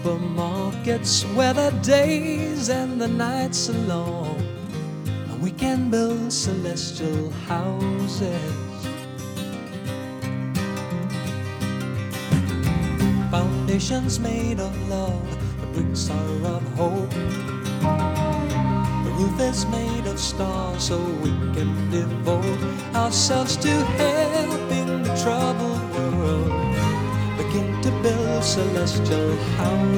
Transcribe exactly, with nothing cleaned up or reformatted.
supermarkets where the days and the nights are long, and we can build celestial houses. Foundations made of love, the bricks are of hope. The roof is made of stars so we can devote ourselves to helping the troubled world begin to build celestial houses.